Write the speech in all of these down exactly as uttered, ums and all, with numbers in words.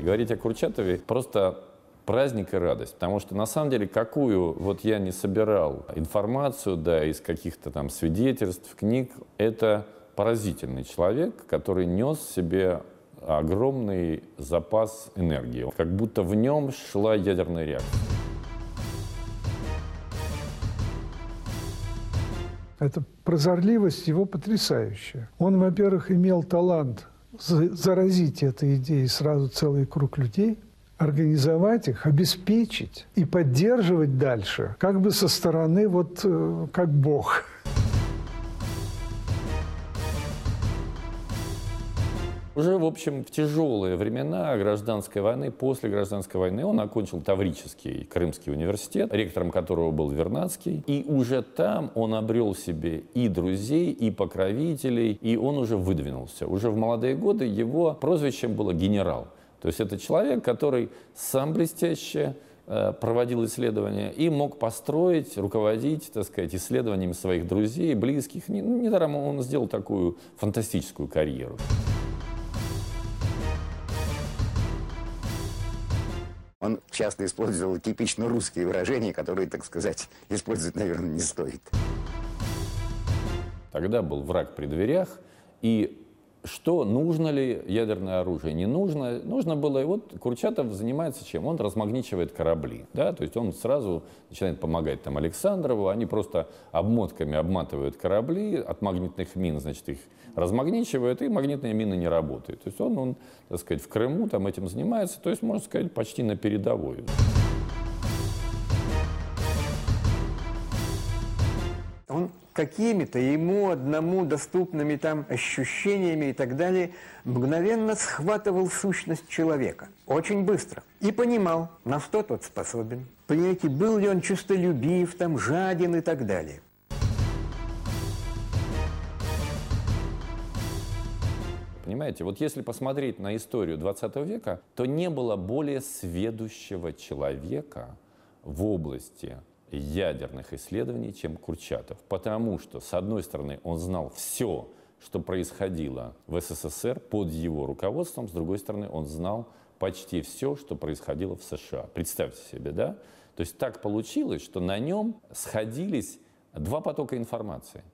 говорить о Курчатове просто праздник и радость, потому что на самом деле какую вот я не собирал информацию, да, из каких-то там свидетельств, книг, это поразительный человек, который нес в себе огромный запас энергии, как будто в нем шла ядерная реакция. Эта прозорливость его потрясающая. Он, во-первых, имел талант заразить этой идеей сразу целый круг людей, организовать их, обеспечить и поддерживать дальше, как бы со стороны, вот как Бог. Уже, в общем, в тяжелые времена гражданской войны, после гражданской войны, он окончил Таврический Крымский университет, ректором которого был Вернадский. И уже там он обрел себе и друзей, и покровителей, и он уже выдвинулся. Уже в молодые годы его прозвищем было «генерал». То есть это человек, который сам блестяще э, проводил исследования и мог построить, руководить, так сказать, исследованиями своих друзей, близких. Недаром он сделал такую фантастическую карьеру. Он часто использовал типично русские выражения, которые, так сказать, использовать, наверное, не стоит. Тогда был враг при дверях, и что, нужно ли ядерное оружие, не нужно? Нужно было, и вот Курчатов занимается чем? Он размагничивает корабли, да, то есть он сразу начинает помогать там Александрову, они просто обмотками обматывают корабли, от магнитных мин, значит, их размагничивают, и магнитные мины не работают. То есть он, он, так сказать, в Крыму там этим занимается, то есть, можно сказать, почти на передовой. Он какими-то ему одному доступными там ощущениями и так далее мгновенно схватывал сущность человека. Очень быстро. И понимал, на что тот способен. Понимаете, был ли он честолюбив, там, жаден и так далее. Понимаете, вот если посмотреть на историю двадцатого века, то не было более сведущего человека в области ядерных исследований, чем Курчатов. Потому что, с одной стороны, он знал все, что происходило в СССР под его руководством, с другой стороны, он знал почти все, что происходило в США. Представьте себе, да? То есть так получилось, что на нем сходились два потока информации.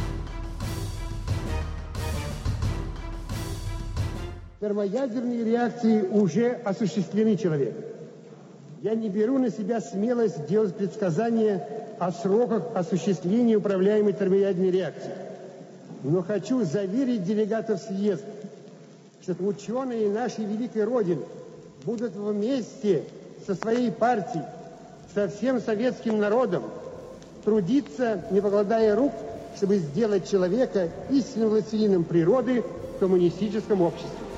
Термоядерные реакции уже осуществлены человеком. Я не беру на себя смелость делать предсказания о сроках осуществления управляемой термоядерной реакции. Но хочу заверить делегатов съезда, что ученые нашей великой Родины будут вместе со своей партией, со всем советским народом трудиться, не покладая рук, чтобы сделать человека истинным властелином природы в коммунистическом обществе.